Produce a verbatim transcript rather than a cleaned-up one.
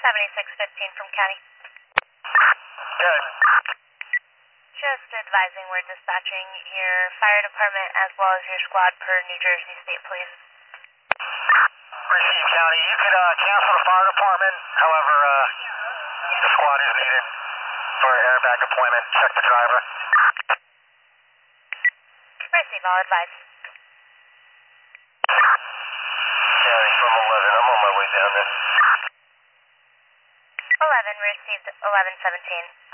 seventy-six fifteen from county. Good. Just advising we're dispatching your fire department as well as your squad per New Jersey State Police. Receive, County. You can uh, cancel the fire department. However, uh, the squad is needed for airbag deployment. Check the driver. Receive, I'll advise. County from eleven. I'm on my way down there. eleven received eleven seventeen.